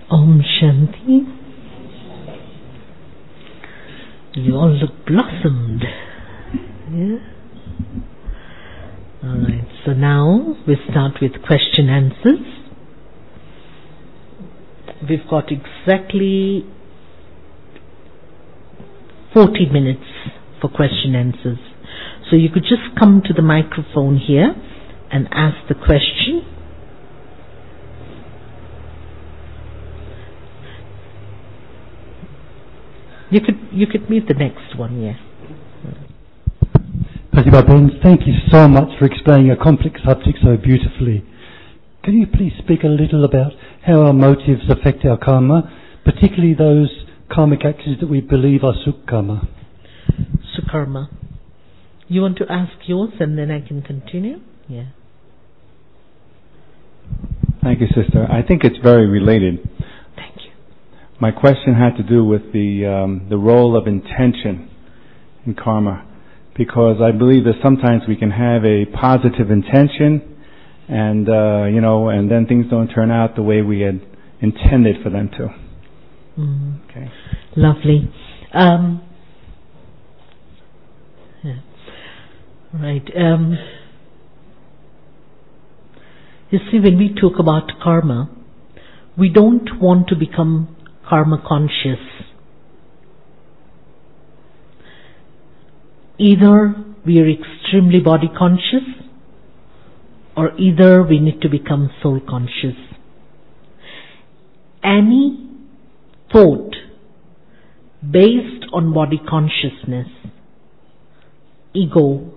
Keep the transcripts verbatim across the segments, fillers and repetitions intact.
Om Shanti. You all look blossomed. Yeah? Alright, so now we start with question answers. We've got exactly forty minutes for question answers. So you could just come to the microphone here and ask the question. You could you could meet the next one, yeah. Pratibha, thank you so much for explaining a complex subject so beautifully. Can you please speak a little about how our motives affect our karma, particularly those karmic actions that we believe are sukkarma? Sukkarma. You want to ask yours and then I can continue? Yeah. Thank you, sister. I think it's very related. Thank you. My question had to do with the um, the role of intention in karma, because I believe that sometimes we can have a positive intention, and uh, you know, and then things don't turn out the way we had intended for them to. Mm. Okay. Lovely. Um, yeah. Right. Um, you see, when we talk about karma, we don't want to become karma conscious. Either we are extremely body conscious, or either we need to become soul conscious. Any thought based on body consciousness, ego,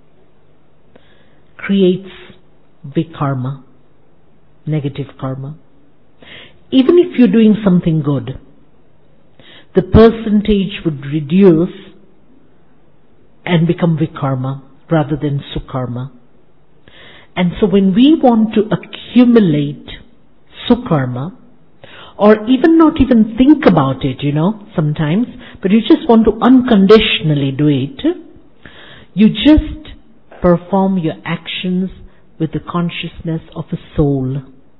creates big karma, negative karma. Even if you're doing something good, the percentage would reduce and become vikarma rather than sukkarma. And so when we want to accumulate sukkarma, or even not even think about it, you know, sometimes, but you just want to unconditionally do it, you just perform your actions with the consciousness of a soul.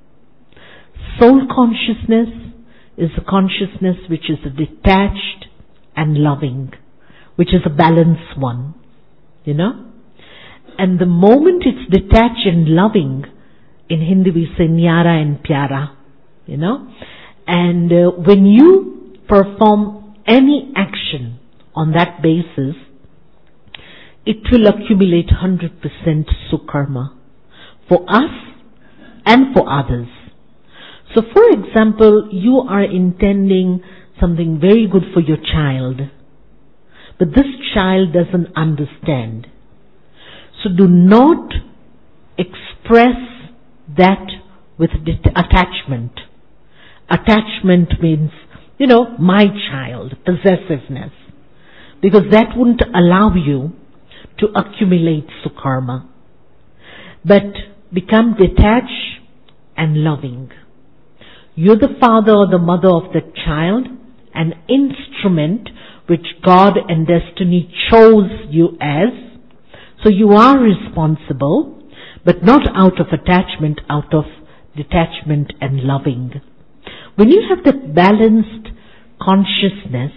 Soul consciousness is a consciousness which is detached and loving, which is a balanced one, you know. And the moment it's detached and loving, in Hindi we say nyara and pyara, you know. And uh, when you perform any action on that basis, it will accumulate one hundred percent sukkarma for us and for others. So for example, you are intending something very good for your child, but this child doesn't understand. So do not express that with det- attachment. Attachment means, you know, my child, possessiveness, because that wouldn't allow you to accumulate sukkarma. But become detached and loving. You're the father or the mother of the child, an instrument which God and destiny chose you as. So you are responsible, but not out of attachment, out of detachment and loving. When you have that balanced consciousness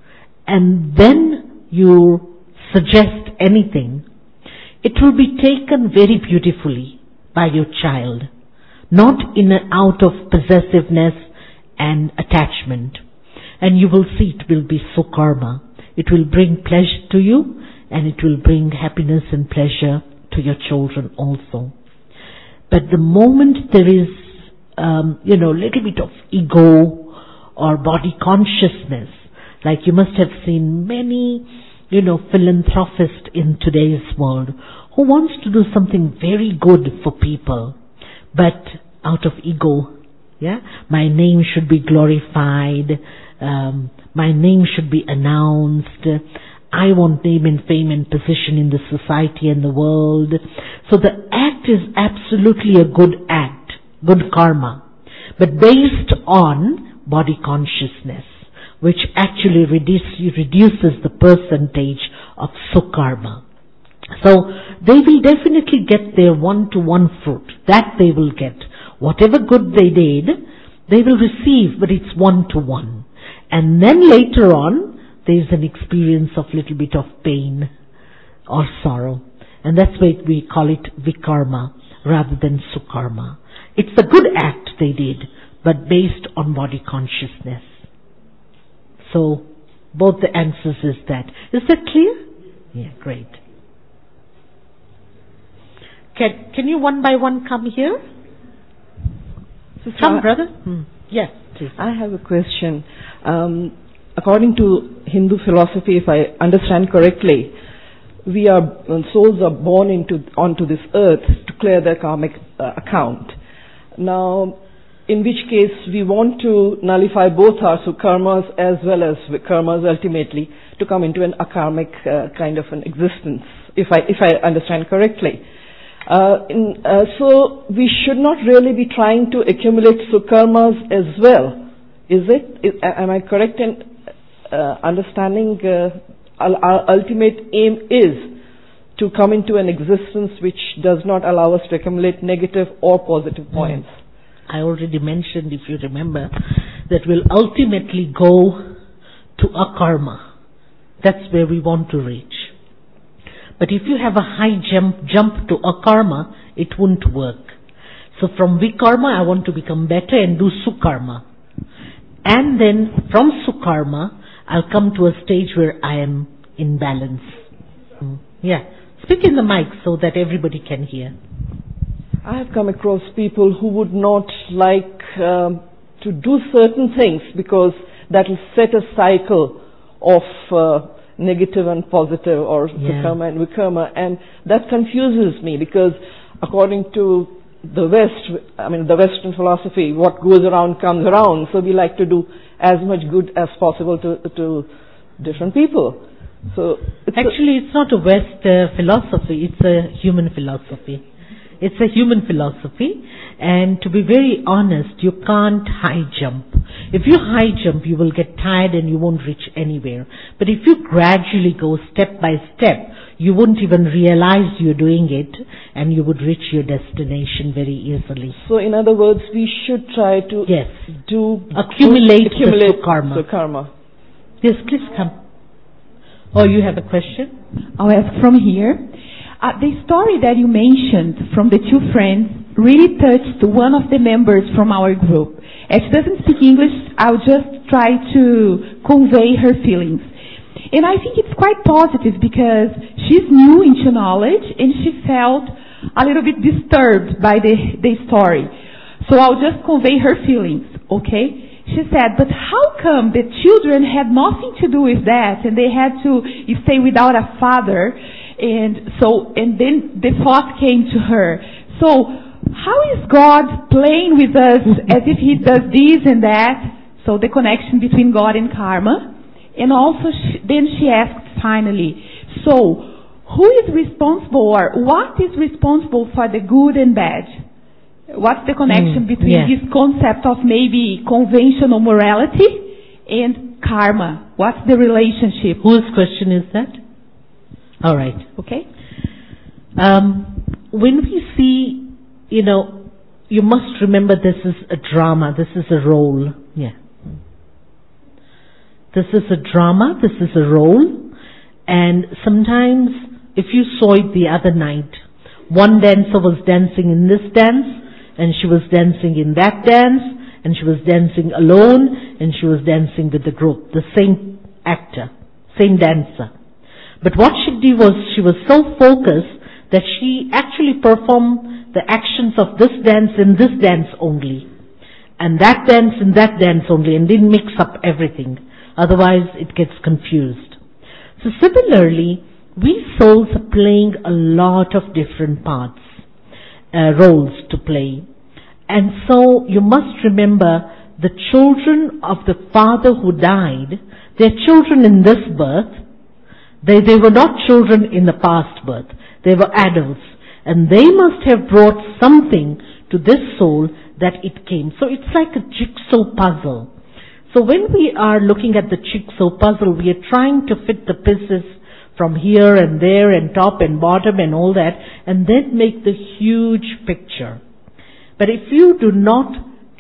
and then you suggest anything, it will be taken very beautifully by your child, not in and out of possessiveness and attachment. And you will see it will be sukkarma. It will bring pleasure to you, and it will bring happiness and pleasure to your children also. But the moment there is, um, you know, a little bit of ego or body consciousness, like you must have seen many, you know, philanthropists in today's world who wants to do something very good for people, but out of ego, yeah? My name should be glorified, um, my name should be announced, I want name and fame and position in the society and the world. So the act is absolutely a good act, good karma, but based on body consciousness, which actually reduce, reduces the percentage of sukkarma. So they will definitely get their one-to-one fruit. That they will get. Whatever good they did, They will receive, but it's one-to-one. And then later on, there's an experience of little bit of pain or sorrow. And that's why we call it vikarma rather than sukarma. It's a good act they did, but based on body consciousness. So, both the answers is that. Is that clear? Yeah, great. Can, can you one by one come here? Sister, Come, brother. Hmm. Yes, please. I have a question. Um, according to Hindu philosophy, if I understand correctly, we are souls are born into onto this earth to clear their karmic uh, account. Now, in which case we want to nullify both our sukarmas as well as vikarmas ultimately to come into an akarmic uh, kind of an existence, if I if I understand correctly. Uh, in, uh, so we should not really be trying to accumulate sukarmas as well, is it? Is, am I correct in uh, understanding uh, our ultimate aim is to come into an existence which does not allow us to accumulate negative or positive points? Mm. I already mentioned, if you remember, that we'll ultimately go to akarma. That's where we want to reach. But if you have a high jump, jump to akarma, it won't work. So from vikarma, I want to become better and do sukarma. And then from sukarma, I'll come to a stage where I am in balance. Mm. Yeah. Speak in the mic so that everybody can hear. I have come across people who would not like um, to do certain things because that will set a cycle of uh, negative and positive, or yeah. sukarma and vikarma, and that confuses me because according to the West, I mean the Western philosophy, what goes around comes around, so we like to do as much good as possible to, to different people. So it's Actually, it's not a West uh, philosophy, it's a human philosophy. It's a human philosophy, and to be very honest, you can't high jump. If you high jump, you will get tired and you won't reach anywhere. But if you gradually go step by step, you won't even realize you're doing it, and you would reach your destination very easily. So in other words, we should try to yes. do accumulate, accumulate the sukarma. sukarma. Yes, please come. Oh, you have a question? I'll ask from here. Uh, the story that you mentioned from the two friends really touched one of the members from our group. As she doesn't speak English, I'll just try to convey her feelings. And I think it's quite positive because she's new into knowledge and she felt a little bit disturbed by the, the story. So I'll just convey her feelings, okay? She said, but how come the children had nothing to do with that and they had to stay without a father? And so, and then the thought came to her. So, how is God playing with us as if He does this and that? So the connection between God and karma. And also, she, then she asked finally, so, who is responsible or what is responsible for the good and bad? What's the connection mm, between yeah. this concept of maybe conventional morality and karma? What's the relationship? Whose question is that? All right. Okay. Um, when we see, you know, you must remember this is a drama. This is a role. Yeah. This is a drama. This is a role. And sometimes, if you saw it the other night, one dancer was dancing in this dance, and she was dancing in that dance, and she was dancing alone, and she was dancing with the group. The same actor, same dancer. But what she did was she was so focused that she actually performed the actions of this dance in this dance only, and that dance in that dance only, and didn't mix up everything. Otherwise it gets confused. So similarly, we souls are playing a lot of different parts, uh, roles to play. And so you must remember the children of the father who died, they're children in this birth. They, they were not children in the past birth. They were adults. And they must have brought something to this soul that it came. So it's like a jigsaw puzzle. So when we are looking at the jigsaw puzzle, we are trying to fit the pieces from here and there and top and bottom and all that, and then make the huge picture. But if you do not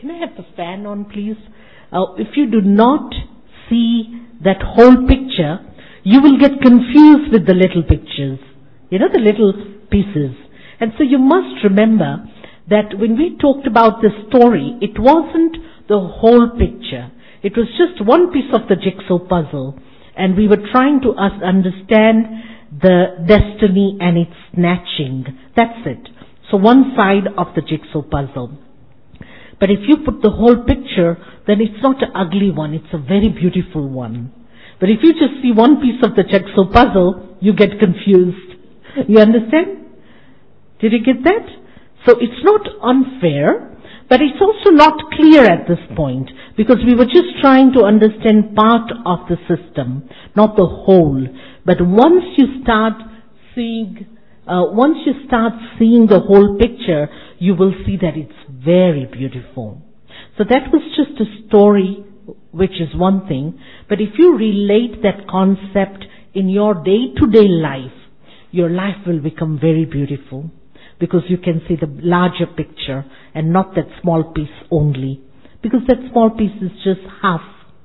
Can I have the fan on, please? Uh, if you do not see that whole picture, you will get confused with the little pictures. You know, the little pieces. And so you must remember that when we talked about this story, it wasn't the whole picture. It was just one piece of the jigsaw puzzle. And we were trying to us understand the destiny and its snatching. That's it. So one side of the jigsaw puzzle. But if you put the whole picture, then it's not an ugly one, it's a very beautiful one. But if you just see one piece of the jigsaw puzzle, you get confused. You understand? Did you get that? So it's not unfair, but it's also not clear at this point, because we were just trying to understand part of the system, not the whole. But once you start seeing, uh, once you start seeing the whole picture, you will see that it's very beautiful. So that was just a story, which is one thing. But if you relate that concept in your day-to-day life, your life will become very beautiful, because you can see the larger picture and not that small piece only, because that small piece is just half.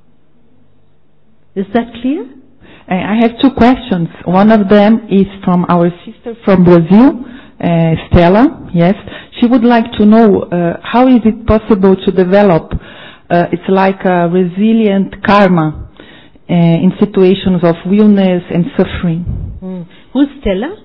Is that clear? I have two questions. One of them is from our sister from Brazil, uh, Stella. Yes, she would like to know uh, how is it possible to develop, uh, it's like a resilient karma uh, in situations of illness and suffering. Mm. Who's Stella?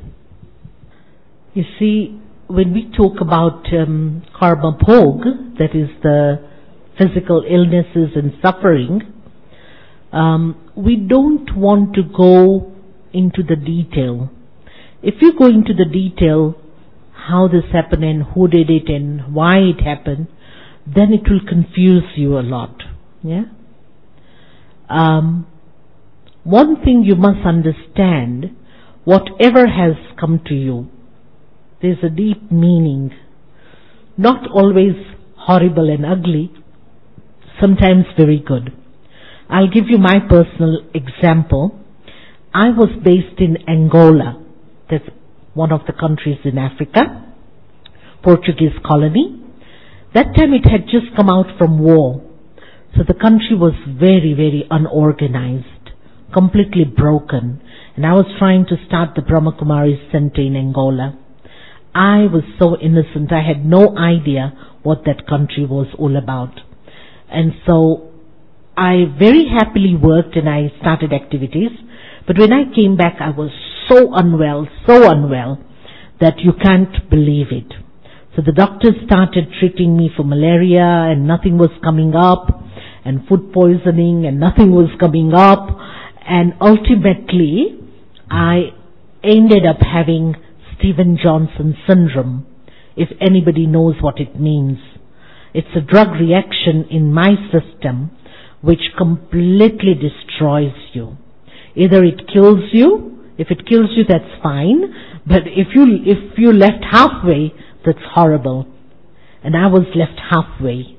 You see, when we talk about um, karma bhog, that is the physical illnesses and suffering, um, we don't want to go into the detail. If you go into the detail, how this happened and who did it and why it happened, then it will confuse you a lot. Yeah. Um, one thing you must understand: whatever has come to you, there's a deep meaning. Not always horrible and ugly, sometimes very good. I'll give you my personal example. I was based in Angola. That's one of the countries in Africa, Portuguese colony. That time it had just come out from war. So the country was very, very unorganized, completely broken. And I was trying to start the Brahma Kumaris Center in Angola. I was so innocent. I had no idea what that country was all about. And so I very happily worked and I started activities. But when I came back, I was so unwell, so unwell, that you can't believe it. So the doctors started treating me for malaria and nothing was coming up, and food poisoning and nothing was coming up. And ultimately, I ended up having Stevens-Johnson syndrome, if anybody knows what it means. It's a drug reaction in my system which completely destroys you. Either it kills you. If it kills you, that's fine. But if you if you left halfway, that's horrible. And I was left halfway.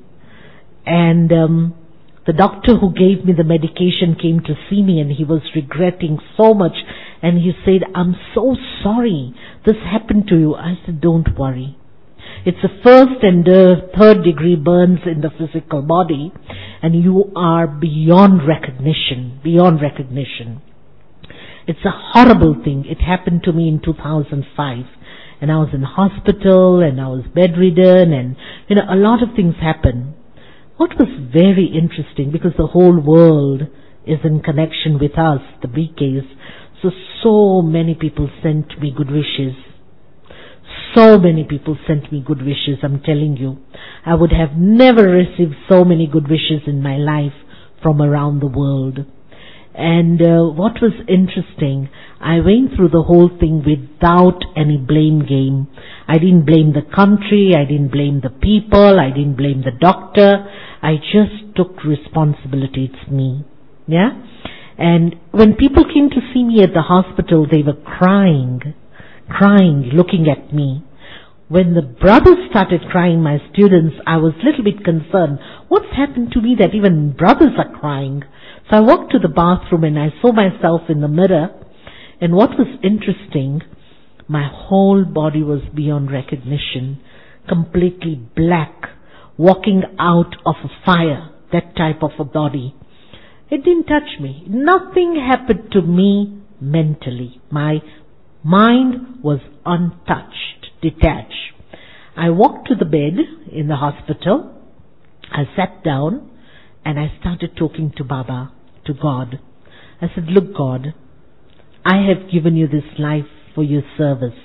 And um, the doctor who gave me the medication came to see me, and he was regretting so much. And he said, "I'm so sorry this happened to you." I said, "Don't worry. It's a first and uh, third degree burns in the physical body, and you are beyond recognition, beyond recognition." It's a horrible thing. It happened to me in two thousand five. And I was in hospital, and I was bedridden, and, you know, a lot of things happened. What was very interesting, because the whole world is in connection with us, the B Ks, so, so many people sent me good wishes. So many people sent me good wishes, I'm telling you. I would have never received so many good wishes in my life from around the world. And uh, what was interesting, I went through the whole thing without any blame game. I didn't blame the country, I didn't blame the people, I didn't blame the doctor. I just took responsibility. It's me. Yeah? And when people came to see me at the hospital, they were crying, crying, looking at me. When the brothers started crying, my students, I was a little bit concerned. What's happened to me that even brothers are crying? So I walked to the bathroom and I saw myself in the mirror. And what was interesting, my whole body was beyond recognition, completely black, walking out of a fire, that type of a body. It didn't touch me. Nothing happened to me mentally. My mind was untouched, detached. I walked to the bed in the hospital. I sat down and I started talking to Baba, to God. I said, look, God, I have given you this life for your service.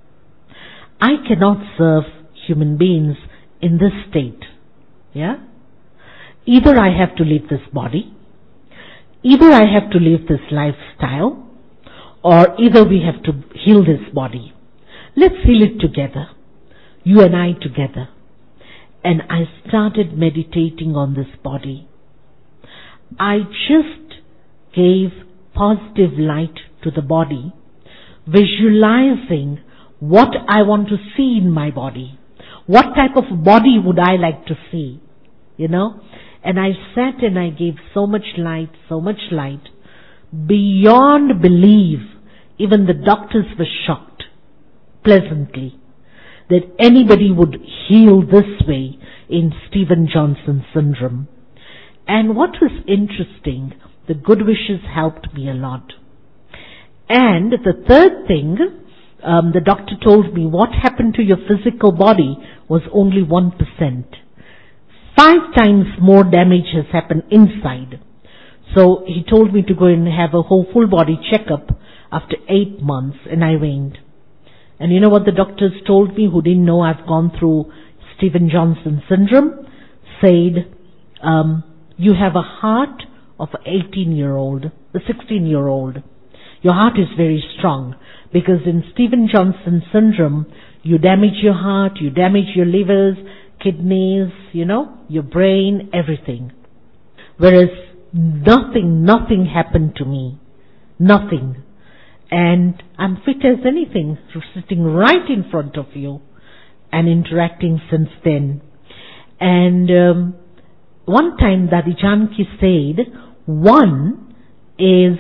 I cannot serve human beings in this state. Yeah? Either I have to leave this body, either I have to leave this lifestyle, or either we have to heal this body. Let's heal it together. You and I together. And I started meditating on this body. I just gave positive light to the body, visualizing what I want to see in my body. What type of body would I like to see? You know? And I sat and I gave so much light, so much light, beyond belief. Even the doctors were shocked, pleasantly, that anybody would heal this way in Stevens-Johnson syndrome. And what was interesting, the good wishes helped me a lot. And the third thing, um, the doctor told me what happened to your physical body was only one percent. Five times more damage has happened inside. So he told me to go and have a whole full body checkup after eight months, and I went. And you know what the doctors told me who didn't know I've gone through Stevens-Johnson syndrome? Said, um, you have a heart of an eighteen-year-old, a sixteen-year-old. Your heart is very strong because in Stevens-Johnson syndrome, you damage your heart, you damage your livers, kidneys, you know, your brain, everything. Whereas nothing, nothing happened to me. Nothing. And I'm fit as anything, sitting right in front of you and interacting since then. And um, one time Dadi Janki said, one is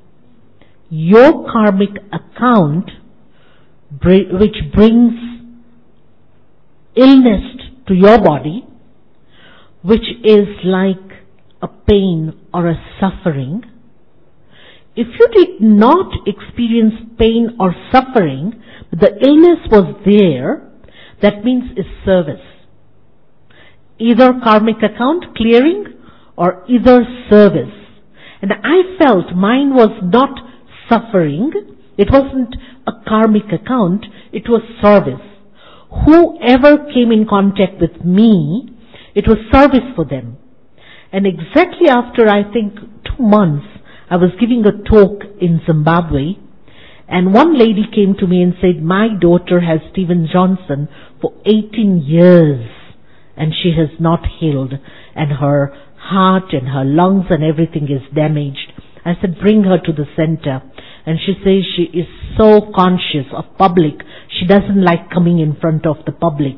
your karmic account which brings illness to your body, which is like a pain or a suffering. If you did not experience pain or suffering, but the illness was there, that means it's service. Either karmic account clearing or either service. And I felt mine was not suffering. It wasn't a karmic account. It was service. Whoever came in contact with me, it was service for them. And exactly after, I think, two months, I was giving a talk in Zimbabwe, and one lady came to me and said, my daughter has Stevens-Johnson for eighteen years, and she has not healed, and her heart and her lungs and everything is damaged. I said, bring her to the center. And she says she is so conscious of public, she doesn't like coming in front of the public.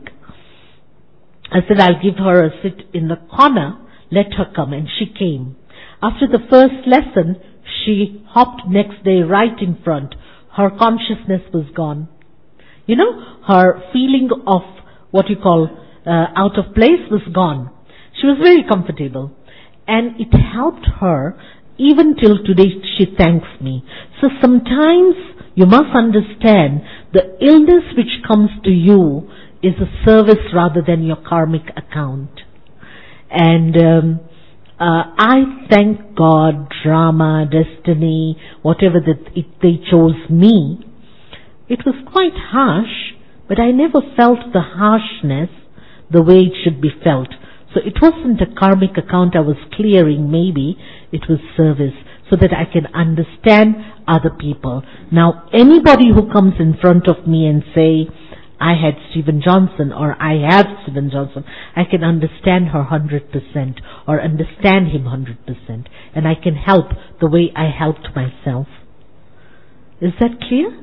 I said, I'll give her a sit in the corner, let her come, and she came. After the first lesson, she hopped next day right in front. Her consciousness was gone. You know, her feeling of what you call uh, out of place was gone. She was very comfortable. And it helped her. Even till today, she thanks me. So sometimes you must understand the illness which comes to you is a service rather than your karmic account. And um, uh, I thank God, drama, destiny, whatever that it, they chose me. It was quite harsh, but I never felt the harshness the way it should be felt. So it wasn't a karmic account I was clearing, maybe. It was service, so that I can understand other people. Now, anybody who comes in front of me and say, I had Stevens-Johnson, or I have Stevens-Johnson, I can understand her one hundred percent, or understand him one hundred percent. And I can help the way I helped myself. Is that clear?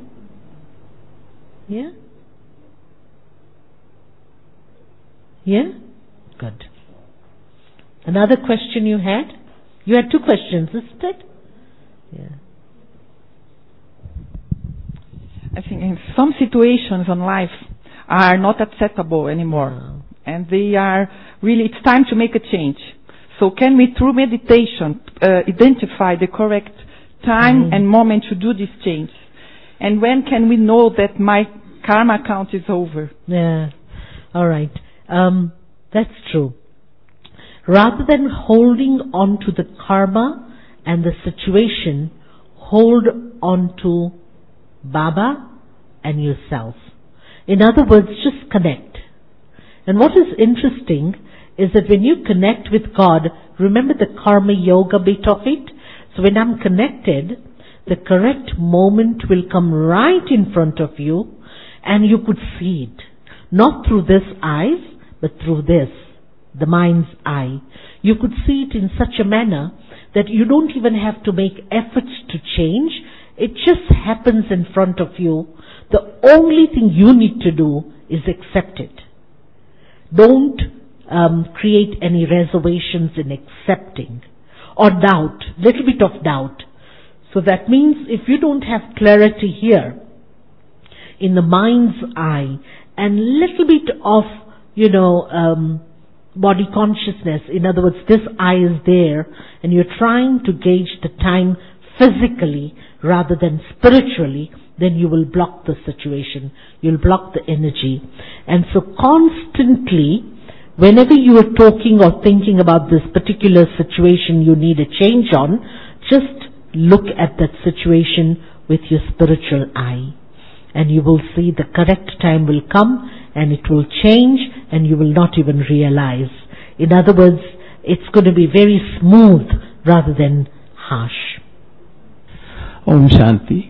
Yeah? Yeah? Good. Another question you had? You had two questions, isn't it? Yeah. I think in some situations in life are not acceptable anymore. No. And they are really it's time to make a change. So can we, through meditation, uh, identify the correct time Mm. and moment to do this change? And when can we know that my karma account is over? Yeah. All right. Um, that's true. Rather than holding on to the karma and the situation, hold on to Baba and yourself. In other words, just connect. And what is interesting is that when you connect with God, remember the karma yoga bit of it? So when I'm connected, the correct moment will come right in front of you and you could see it. Not through this eyes, but through this, the mind's eye. You could see it in such a manner that you don't even have to make efforts to change. It just happens in front of you. The only thing you need to do is accept it. Don't um, create any reservations in accepting or doubt, little bit of doubt. So that means if you don't have clarity here in the mind's eye and little bit of, you know, um, body consciousness, in other words, this eye is there and you're trying to gauge the time physically rather than spiritually, then you will block the situation. You'll block the energy. And so constantly, whenever you are talking or thinking about this particular situation you need a change on, just look at that situation with your spiritual eye. And you will see the correct time will come and it will change and you will not even realize. In other words, it's going to be very smooth rather than harsh. Om Shanti.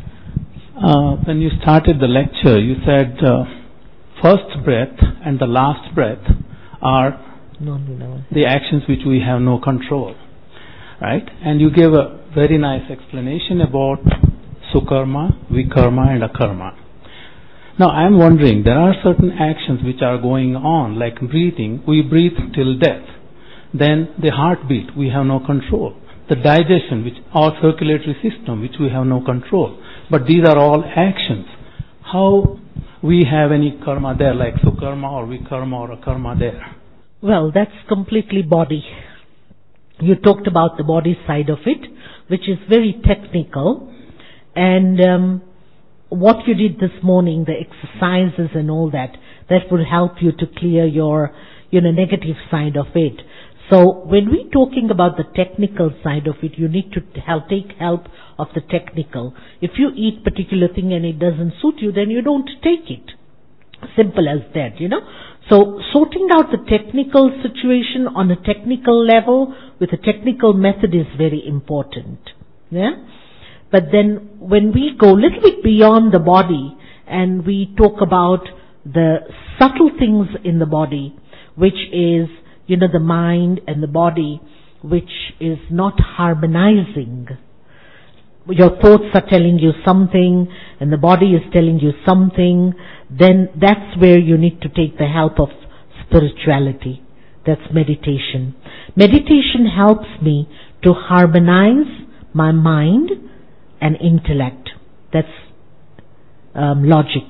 Uh, when you started the lecture, you said uh, first breath and the last breath are No, no, no. the actions which we have no control, right? And you gave a very nice explanation about sukarma, vikarma and akarma. Now I am wondering, there are certain actions which are going on, like breathing. We breathe till death. Then the heartbeat, we have no control. The digestion, which our circulatory system, which we have no control. But these are all actions. How we have any karma there, like sukarma or vikarma or akarma there? Well, that's completely body. You talked about the body side of it, which is very technical. And um, what you did this morning, the exercises and all that, that will help you to clear your, you know, negative side of it. So when we're talking about the technical side of it, you need to help, take help of the technical. If you eat particular thing and it doesn't suit you, then you don't take it. Simple as that, you know. So sorting out the technical situation on a technical level with a technical method is very important. Yeah. But then when we go a little bit beyond the body and we talk about the subtle things in the body, which is, you know, the mind and the body, which is not harmonizing. Your thoughts are telling you something and the body is telling you something, then that's where you need to take the help of spirituality. That's meditation. Meditation helps me to harmonize my mind and intellect. That's um, logic.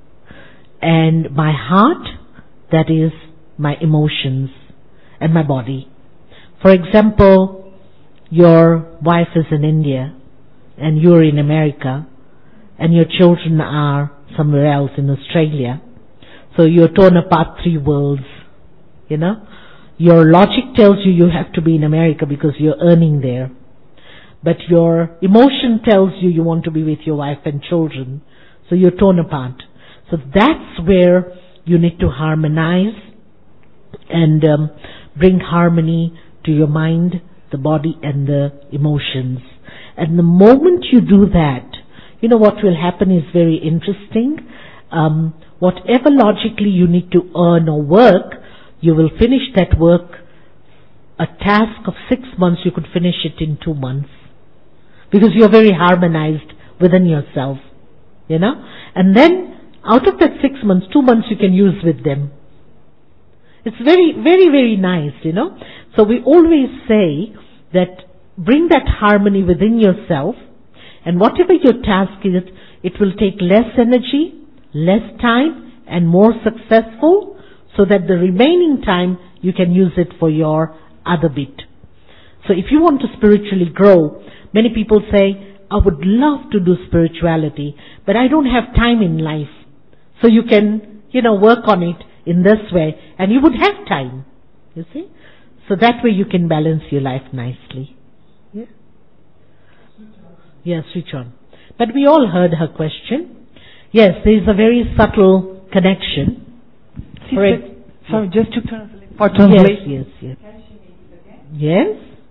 And my heart, that is my emotions and my body. For example, your wife is in India and you're in America and your children are somewhere else in Australia. So you're torn apart three worlds, you know. Your logic tells you you have to be in America because you're earning there. But your emotion tells you you want to be with your wife and children. So you're torn apart. So that's where you need to harmonize and um, bring harmony to your mind, the body and the emotions. And the moment you do that, you know what will happen is very interesting. Um, whatever logically you need to earn or work, you will finish that work. A task of six months, you could finish it in two months. Because you're very harmonized within yourself, you know. And then, out of that six months, two months you can use with them. It's very, very, very nice, you know. So we always say that bring that harmony within yourself, and whatever your task is, it will take less energy, less time, and more successful, so that the remaining time you can use it for your other bit. So if you want to spiritually grow, many people say, I would love to do spirituality, but I don't have time in life. So you can, you know, work on it in this way, and you would have time, you see. So that way you can balance your life nicely. Yeah, yeah, switch on. But we all heard her question. Yes, there is a very subtle connection. Sister, Right. sorry, just to translate. For translation. Yes, yes, yes. Yes?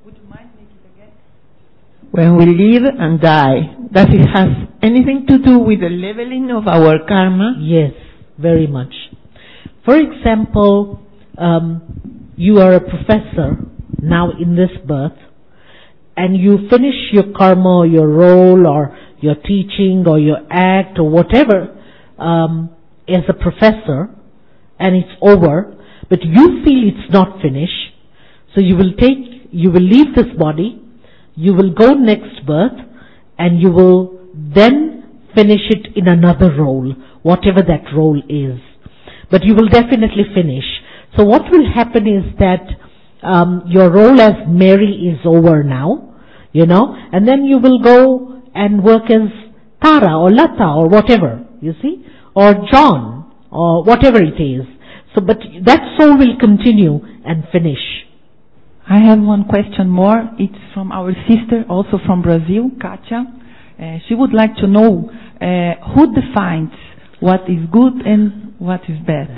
When we live and die, does it have anything to do with the leveling of our karma? Yes, very much. For example, um, you are a professor now in this birth, and you finish your karma or your role or your teaching or your act or whatever um, as a professor, and it's over, but you feel it's not finished, so you will take, you will leave this body, you will go next birth, and you will then finish it in another role, whatever that role is. But you will definitely finish. So what will happen is that um, your role as Mary is over now, you know, and then you will go and work as Tara or Lata or whatever, you see, or John or whatever it is. So, but that soul will continue and finish. I have one question more. It's from our sister, also from Brazil, Katia. Uh, she would like to know uh, who defines what is good and what is bad.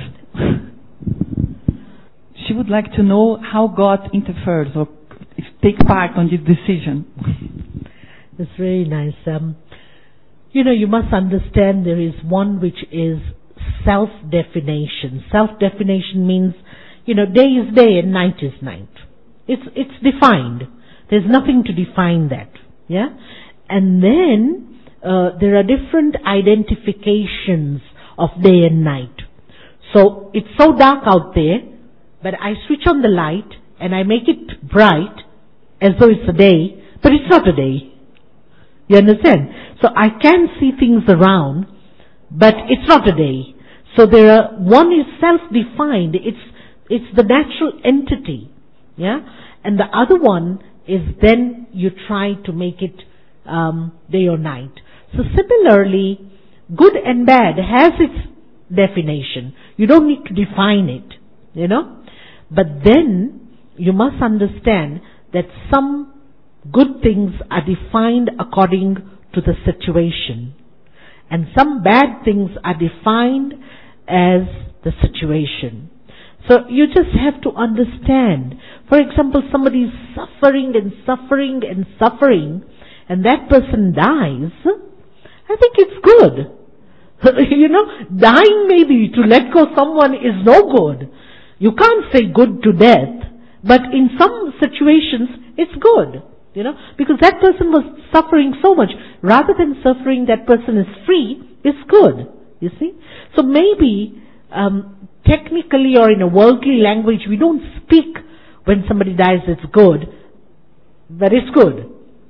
She would like to know how God interferes or take part on this decision. It's very nice. Um, you know, you must understand there is one which is self-definition. Self-definition means, you know, day is day and night is night. It's it's defined. There's nothing to define that. Yeah? And then uh, there are different identifications of day and night. So it's so dark out there, but I switch on the light and I make it bright as though it's a day, but it's not a day. You understand? So I can see things around, but it's not a day. So there are, one is self-defined. It's it's the natural entity. Yeah? And the other one is then you try to make it um, day or night. So similarly, good and bad has its definition. You don't need to define it, you know. But then you must understand that some good things are defined according to the situation, and some bad things are defined as the situation. So you just have to understand. For example, somebody is suffering and suffering and suffering, and that person dies. I think it's good. You know, dying maybe to let go someone is no good. You can't say good to death, but in some situations it's good. You know, because that person was suffering so much. Rather than suffering, that person is free, is good. You see? So maybe um, technically or in a worldly language, we don't speak when somebody dies it's good, but it's good.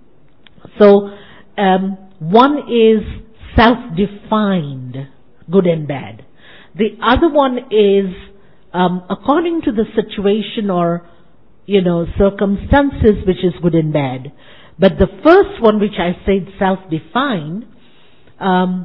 So um, one is self-defined, good and bad. The other one is um, according to the situation or, you know, circumstances, which is good and bad. But the first one, which I said self-defined, um,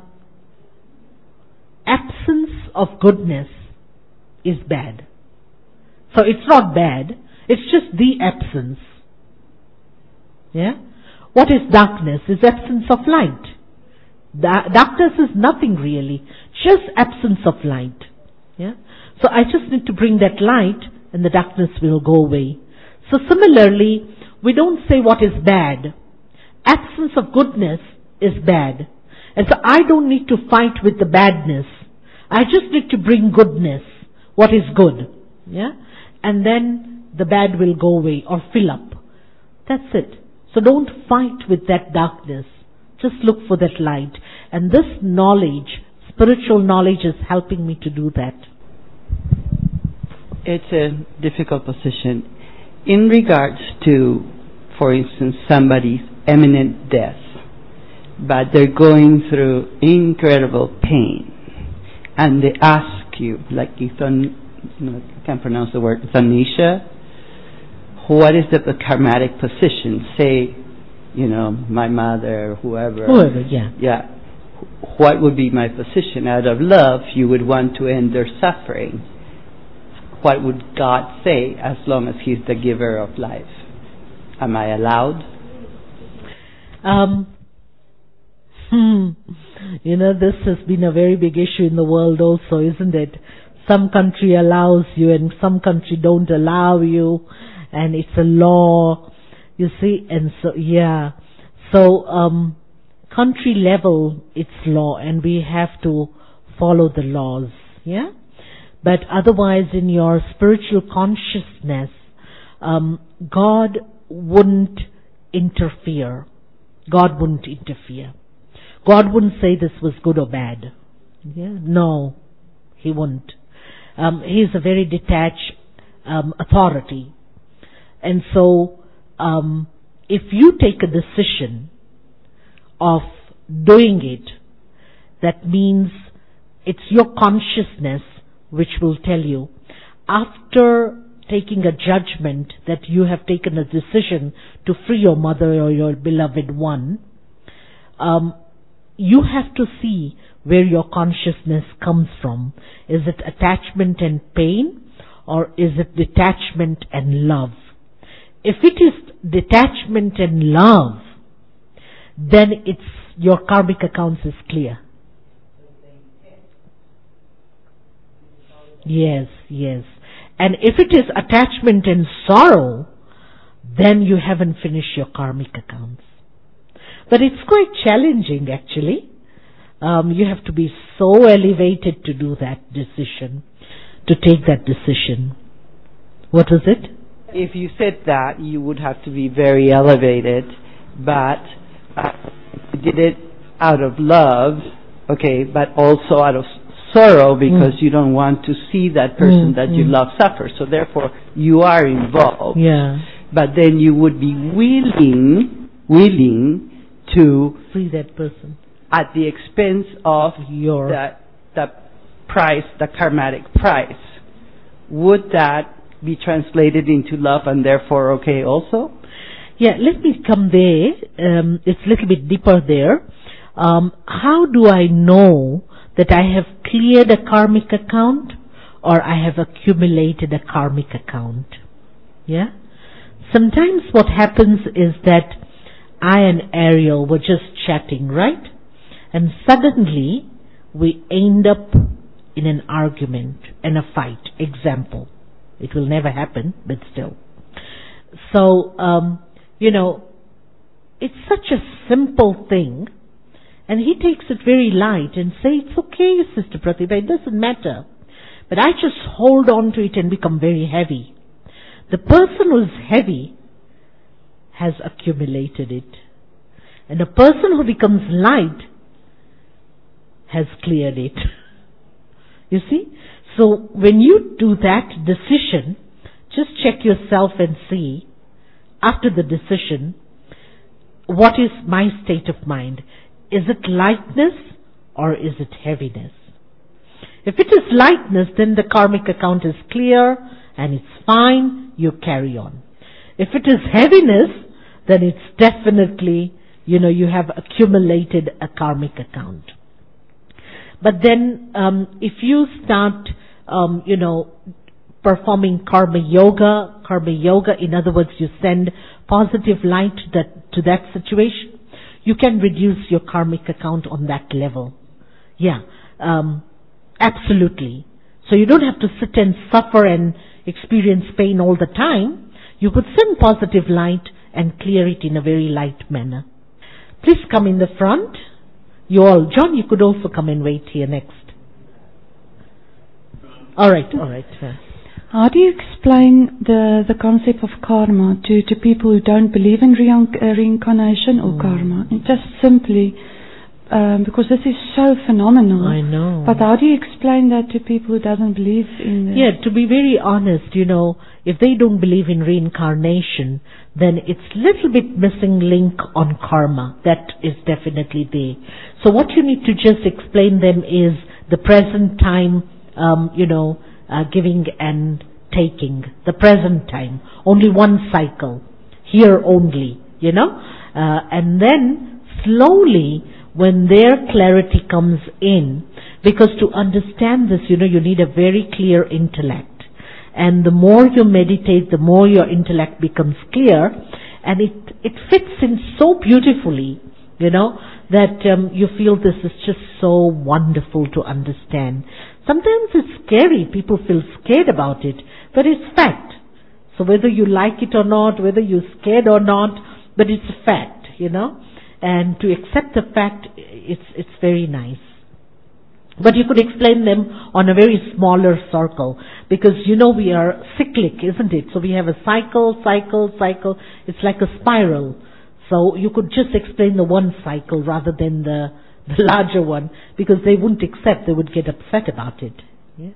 absence of goodness is bad. So it's not bad, it's just the absence. Yeah? What is darkness? It's absence of light. Da- darkness is nothing really, just absence of light. Yeah? So I just need to bring that light and the darkness will go away. So similarly, we don't say what is bad. Absence of goodness is bad. And so I don't need to fight with the badness. I just need to bring goodness, what is good. Yeah? And then the bad will go away or fill up. That's it. So don't fight with that darkness. Just look for that light. And this knowledge, spiritual knowledge, is helping me to do that. It's a difficult position. In regards to, for instance, somebody's imminent death, but they're going through incredible pain, and they ask you, like if no, I can't pronounce the word, Zanisha, what is the, the karmatic position? Say, you know, my mother, whoever. Whoever, yeah. Yeah. What would be my position? Out of love, you would want to end their suffering. What would God say as long as He's the giver of life? Am I allowed? Um, hmm. You know, this has been a very big issue in the world also, isn't it? Some country allows you and some country don't allow you, and it's a law, you see, and so, yeah. So, um, country level, it's law, and we have to follow the laws, yeah? But otherwise, in your spiritual consciousness, um, God wouldn't interfere. God wouldn't interfere. God wouldn't say this was good or bad. Yeah? No, He wouldn't. Um, he's a very detached um, authority. And so, um, if you take a decision of doing it, that means it's your consciousness which will tell you. After taking a judgment that you have taken a decision to free your mother or your beloved one, um, you have to see where your consciousness comes from. Is it attachment and pain, or is it detachment and love? If it is detachment and love, then it's your karmic accounts is clear. Yes, yes. And if it is attachment and sorrow, then you haven't finished your karmic accounts. But it's quite challenging, actually. Um, you have to be so elevated to do that decision, to take that decision. What was it? If you said that, you would have to be very elevated, but uh, you did it out of love, okay, but also out of sorrow because mm. you don't want to see that person mm, that mm. you love suffer. So therefore, you are involved. Yeah. But then you would be willing, willing to free that person at the expense of your the, the price, the karmatic price. Would that be translated into love and therefore okay also? Yeah, let me come there. Um, it's a little bit deeper there. Um, how do I know that I have cleared a karmic account or I have accumulated a karmic account? Yeah? Sometimes what happens is that I and Ariel were just chatting, right? And suddenly we end up in an argument and a fight. Example. It will never happen, but still. So, um, you know, it's such a simple thing, and he takes it very light and say, it's okay, Sister Pratibha, it doesn't matter. But I just hold on to it and become very heavy. The person who is heavy has accumulated it. And the person who becomes light has cleared it. You see? So when you do that decision, just check yourself and see, after the decision, what is my state of mind? Is it lightness or is it heaviness? If it is lightness, then the karmic account is clear and it's fine, you carry on. If it is heaviness, then it's definitely, you know, you have accumulated a karmic account. But then, um, if you start, um, you know, performing karma yoga, karma yoga, in other words, you send positive light to that, to that situation, you can reduce your karmic account on that level. Yeah, um, absolutely. So you don't have to sit and suffer and experience pain all the time. You could send positive light and clear it in a very light manner. Please come in the front. You all, John, you could also come and wait here next. All right, all right. How do you explain the, the concept of karma to, to people who don't believe in rein, uh, reincarnation or mm. karma? And just simply, um, because this is so phenomenal. I know. But how do you explain that to people who doesn't believe in this? Yeah, to be very honest, you know, if they don't believe in reincarnation, then it's little bit missing link on karma. That is definitely there. So what you need to just explain them is the present time, um, you know, uh, giving and taking, the present time, only one cycle, here only, you know, uh, and then slowly when their clarity comes in, because to understand this, you know, you need a very clear intellect. And the more you meditate, the more your intellect becomes clear, and it, it fits in so beautifully, you know, that um, you feel this is just so wonderful to understand. Sometimes it's scary, people feel scared about it, but it's fact. So whether you like it or not, whether you're scared or not, but it's a fact, you know, and to accept the fact, it's, it's very nice. But you could explain them on a very smaller circle, because you know we are cyclic, isn't it? So we have a cycle, cycle, cycle. It's like a spiral. So you could just explain the one cycle rather than the, the larger one, because they wouldn't accept, they would get upset about it. Yeah?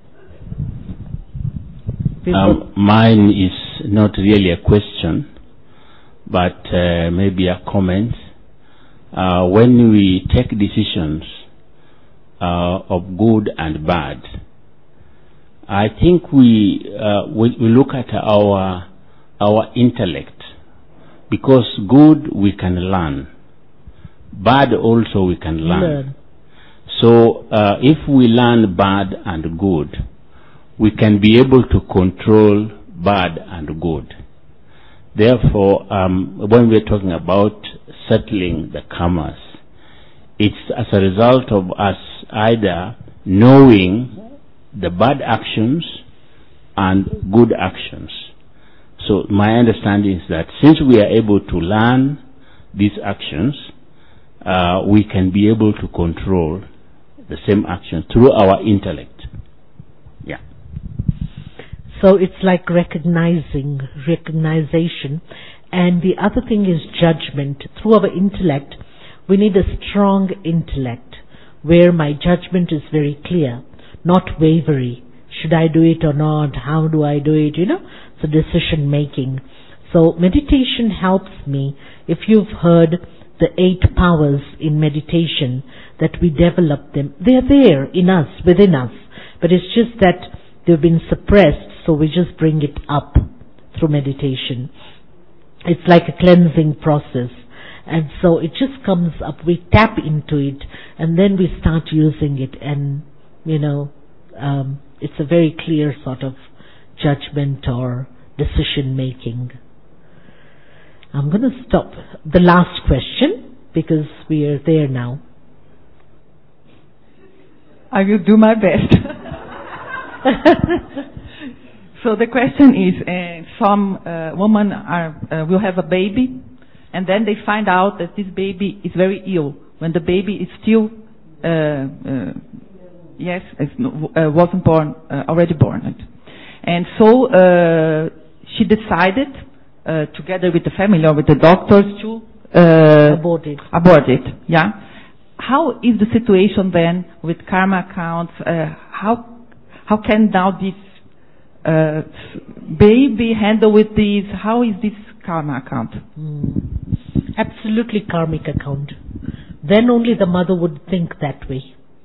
Um, mine is not really a question, but uh, maybe a comment. Uh, when we take decisions Uh, of good and bad, I think we, uh, we we look at our our intellect, because good we can learn, bad also we can learn. learn. So uh, if we learn bad and good, we can be able to control bad and good. Therefore, um, when we're talking about settling the karmas, it's as a result of us either knowing the bad actions and good actions. So my understanding is that since we are able to learn these actions, uh, we can be able to control the same action through our intellect. Yeah. So it's like recognizing, recognition. And the other thing is judgment. Through our intellect, we need a strong intellect where my judgment is very clear, not wavery. Should I do it or not? How do I do it? You know, it's a decision making. So meditation helps me. If you've heard the eight powers in meditation, that we develop them, they're there in us, within us. But it's just that they've been suppressed, so we just bring it up through meditation. It's like a cleansing process. And so it just comes up, we tap into it, and then we start using it, and, you know, um, it's a very clear sort of judgment or decision making. I'm going to stop the last question, because we are there now. I will do my best. So the question is, uh, some uh, women are, uh, will have a baby, and then they find out that this baby is very ill when the baby is still, uh, uh, yes, uh, wasn't born, uh, already born. And so uh, she decided, uh, together with the family or with the doctors, to uh, abort it. Abort it. Yeah. How is the situation then with karma accounts? Uh, how how can now this uh, baby handle with this? How is this karma account? Mm. Absolutely karmic account. Then only the mother would think that way.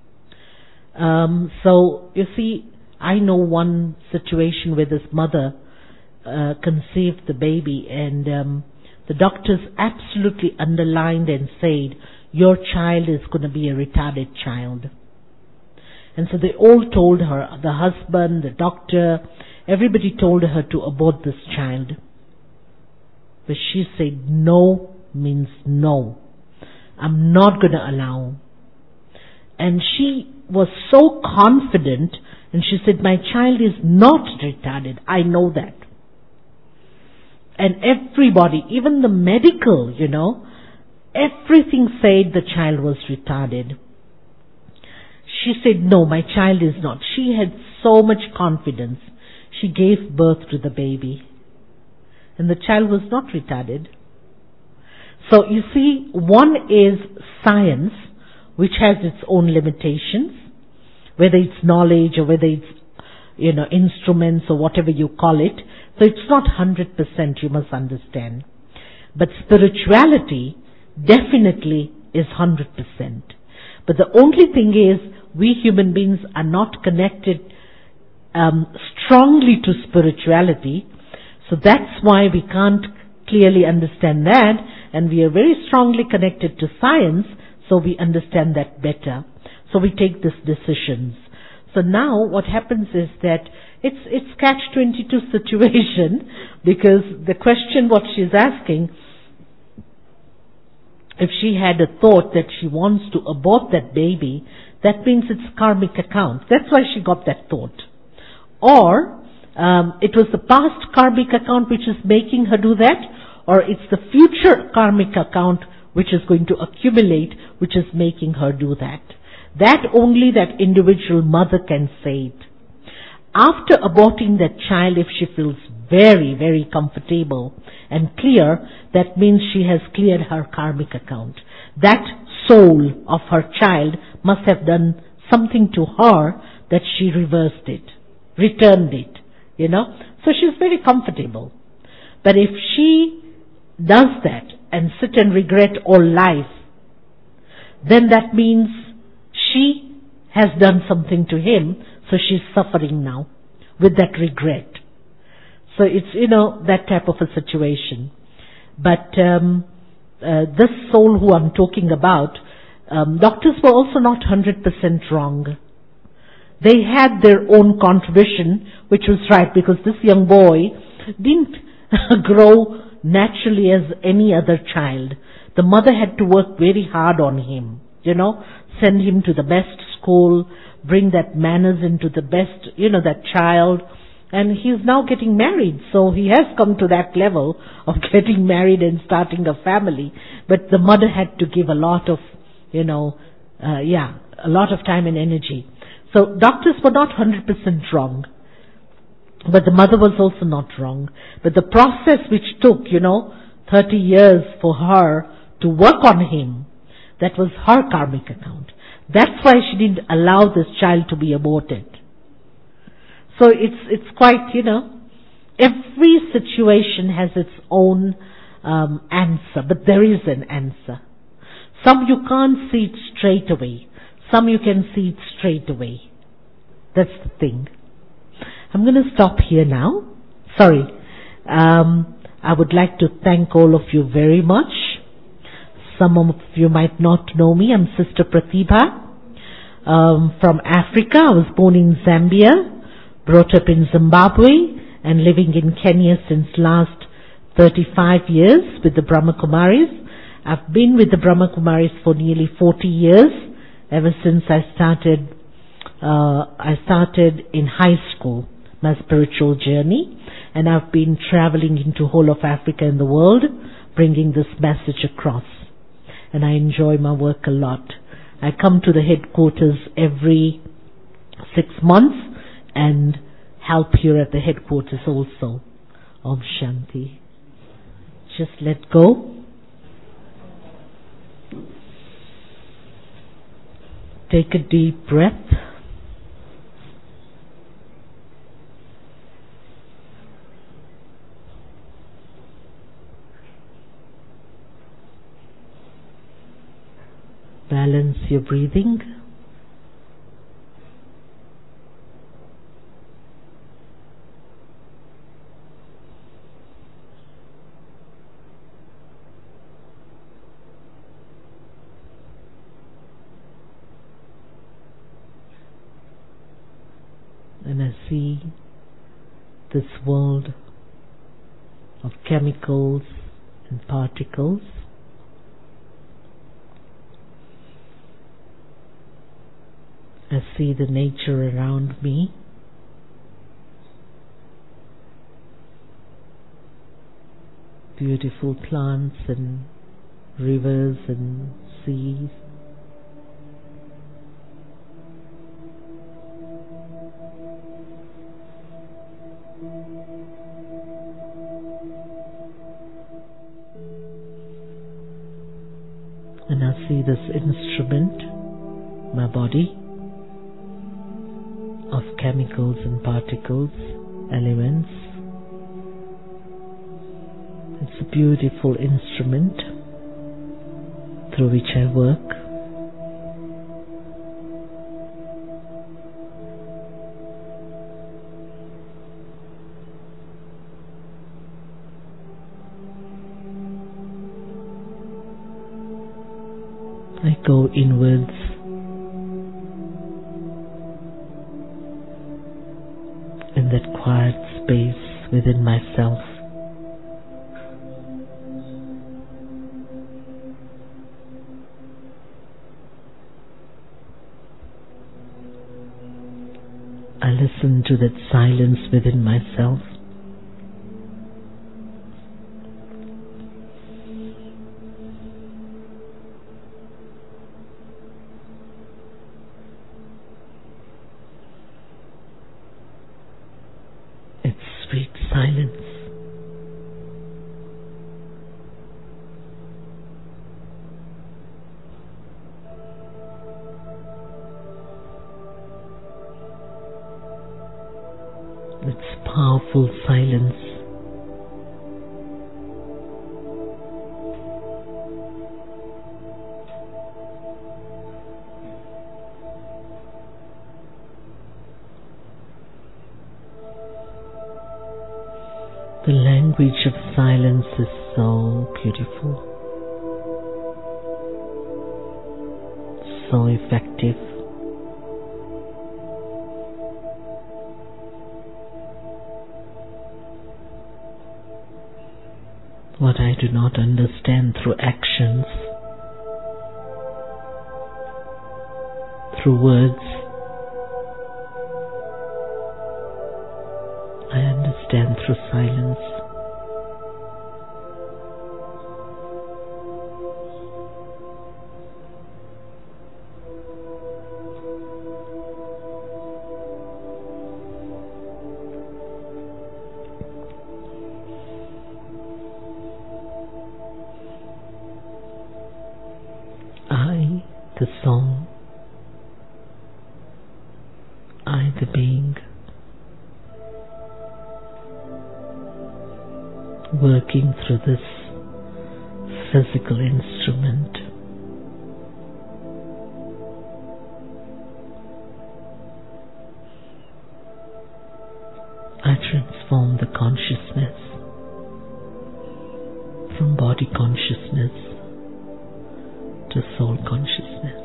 Um, so, you see, I know one situation where this mother uh, conceived the baby, and um, the doctors absolutely underlined and said, your child is going to be a retarded child. And so they all told her, the husband, the doctor, everybody told her to abort this child. But she said, no means no. I'm not going to allow. And she was so confident, and she said, my child is not retarded. I know that. And everybody, even the medical, you know, everything said the child was retarded. She said, no, my child is not. She had so much confidence. She gave birth to the baby. And the child was not retarded. So you see, one is science, which has its own limitations, whether it's knowledge or whether it's, you know, instruments or whatever you call it. So it's not one hundred percent, you must understand. But spirituality definitely is one hundred percent. But the only thing is, we human beings are not connected um, strongly to spirituality. So that's why we can't clearly understand that, and we are very strongly connected to science, so we understand that better. So we take these decisions. So now what happens is that it's it's catch twenty-two situation, because the question what she's asking, if she had a thought that she wants to abort that baby, that means it's karmic account. That's why she got that thought. Or um, it was the past karmic account which is making her do that, or it's the future karmic account which is going to accumulate, which is making her do that. That only that individual mother can say it. After aborting that child, if she feels very, very comfortable and clear, that means she has cleared her karmic account. That soul of her child must have done something to her that she reversed it, returned it, you know. So she's very comfortable. But if she does that and sit and regret all life, then that means she has done something to him, so she's suffering now with that regret. So it's, you know, that type of a situation. But um, uh, this soul who I'm talking about, um, doctors were also not one hundred percent wrong. They had their own contribution, which was right, because this young boy didn't grow naturally as any other child. The mother had to work very hard on him, you know, send him to the best school, bring that manners into the best, you know, that child. And he's now getting married, so he has come to that level of getting married and starting a family. But the mother had to give a lot of, you know, uh, yeah, a lot of time and energy. So doctors were not one hundred percent wrong. But the mother was also not wrong. But the process which took, you know, thirty years for her to work on him, that was her karmic account. That's why she didn't allow this child to be aborted. So it's it's quite, you know, every situation has its own um, answer, but there is an answer. Some you can't see it straight away. Some you can see it straight away. That's the thing. I'm going to stop here now. Sorry. Um, I would like to thank all of you very much. Some of you might not know me. I'm Sister Pratibha um, from Africa. I was born in Zambia, brought up in Zimbabwe, and living in Kenya since last thirty-five years with the Brahma Kumaris. I've been with the Brahma Kumaris for nearly forty years, ever since I started uh, I started in high school, my spiritual journey, and I've been traveling into whole of Africa and the world, bringing this message across. And I enjoy my work a lot. I come to the headquarters every six months and help here at the headquarters also. Om Shanti. Just let go. Take a deep breath. Balance your breathing. And I see this world of chemicals and particles. I see the nature around me. Beautiful plants and rivers and seas. And I see this instrument, my body, of chemicals and particles, elements. It's a beautiful instrument through which I work. I go inwards. In that quiet space within myself. I listen to that silence within myself. It's sweet silence. It's powerful silence. The language of silence is so beautiful, so effective. What I do not understand through actions, through words, I understand through silence. I, the song, I, the being, working through this physical instrument. I transform the consciousness from body consciousness to soul consciousness.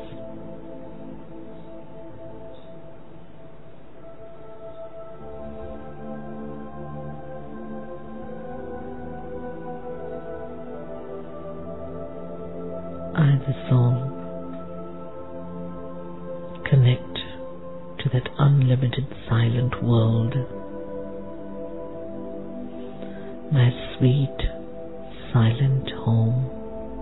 I, the soul, connect to that unlimited silent world, my sweet silent home.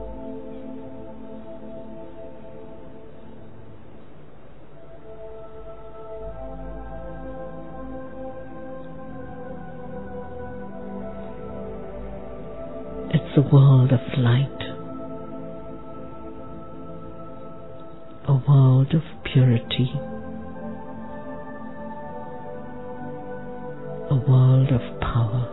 It's a world of light, a world of purity, a world of power.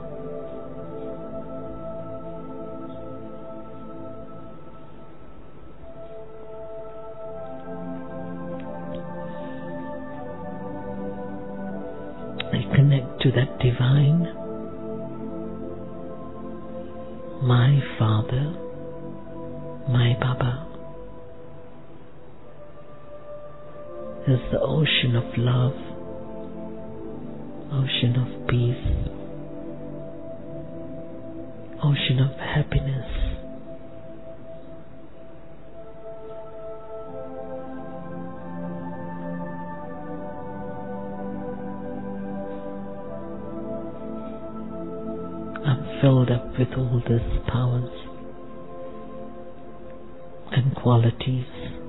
I connect to that divine, my Father, my Baba, is the ocean of love, ocean of peace, ocean of happiness. I'm filled up with all these powers and qualities.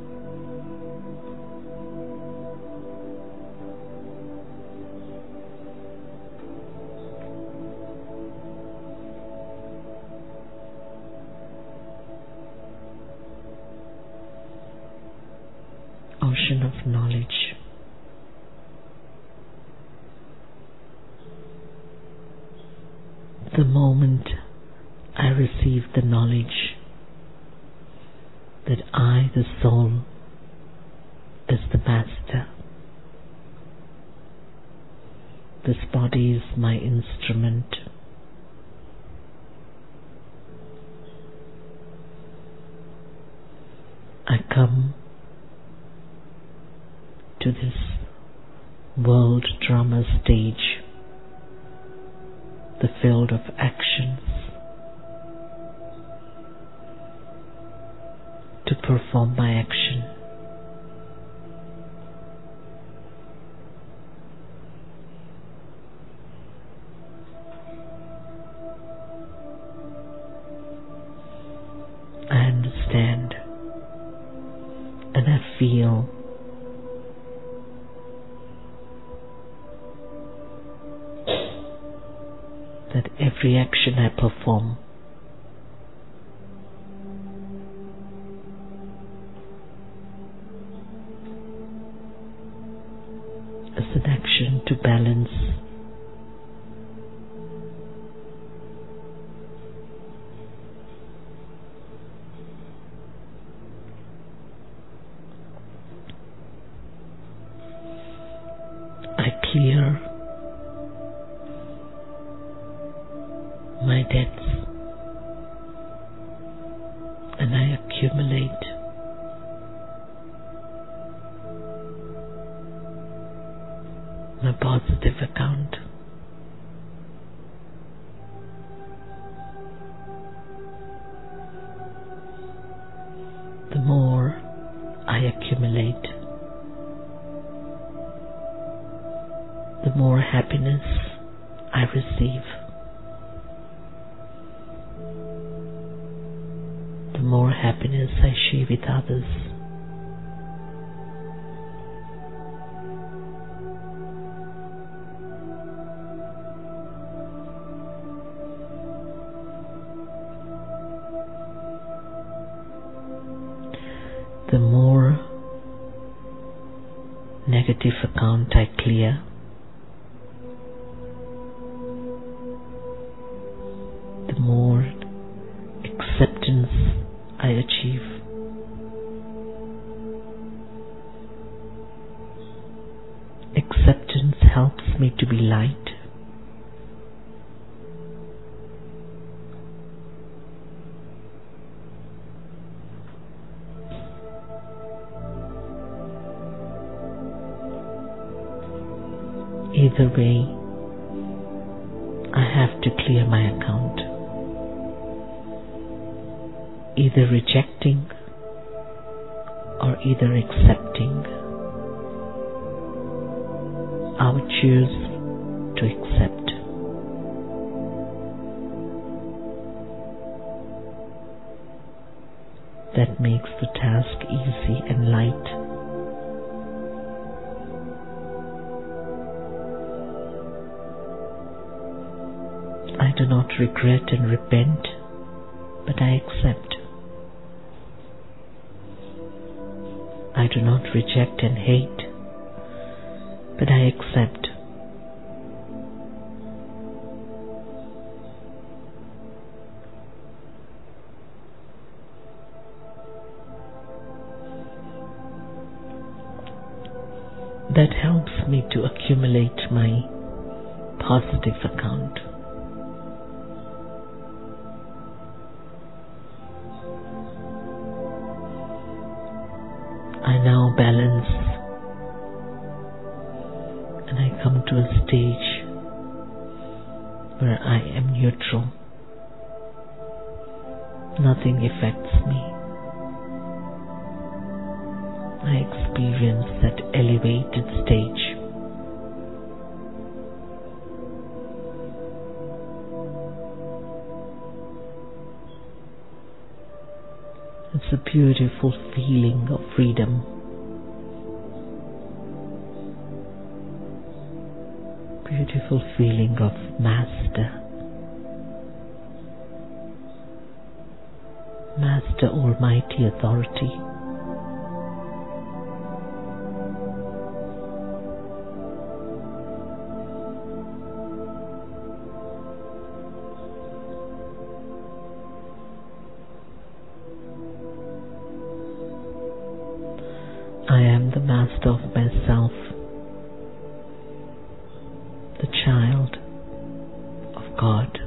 Ocean of knowledge. The moment I receive the knowledge that I, the soul, is the master, this body is my instrument, I I come to this world drama stage, the field of actions, to perform my action. I understand and I feel that every action I perform is an action to balance I clear my debts and I accumulate my positive account. The more I accumulate, the more happiness I receive. The more happiness I share with others. The more negative account I clear, the more acceptance I achieve. Acceptance helps me to be light. Either way, I have to clear my account. Either rejecting or either accepting. I would choose to accept. That makes the task easy and light. I do not regret and repent, but I accept. I do not reject and hate, but I accept. That helps me to accumulate my positive account. I now balance and I come to a stage where I am neutral. Nothing affects me. I experience that elevated stage. It's a beautiful feeling of freedom. Beautiful feeling of Master. Master Almighty Authority. I am the master of myself, the child of God.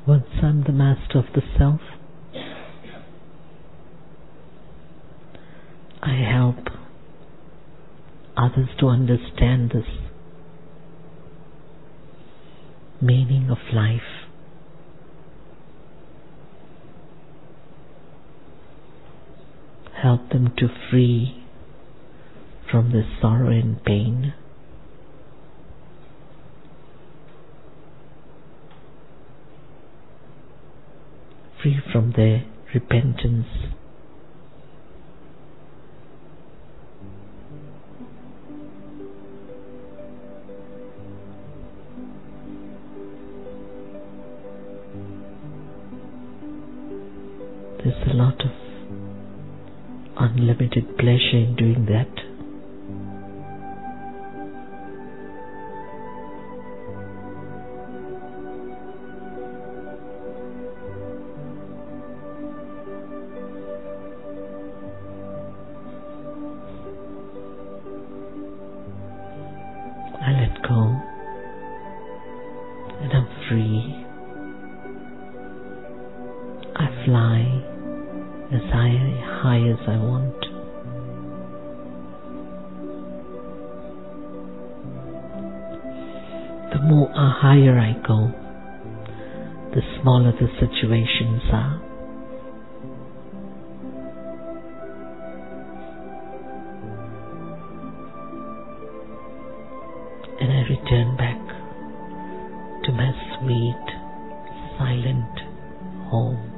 Once I'm the master of the self, I help others to understand this meaning of life. Help them to free from their sorrow and pain. Free from their repentance. There's a lot of unlimited pleasure in doing that. I let go and I'm free. I fly as high, high as I want. The more uh, higher I go, the smaller the situations are. And I return back to my sweet, silent home.